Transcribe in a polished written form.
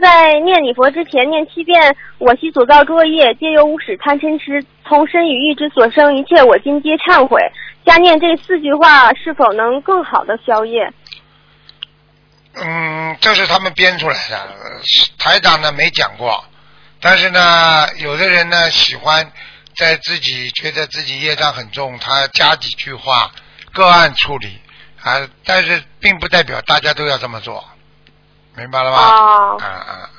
在念礼佛之前念7遍我昔所造诸恶业，皆由无始贪嗔痴，从身语意之所生，一切我今皆忏悔。加念这4句话，是否能更好的消业？ 这是他们编出来的，台长呢没讲过。但是呢，有的人呢喜欢在自己觉得自己业障很重，他加几句话，个案处理啊，但是并不代表大家都要这么做，明白了吗？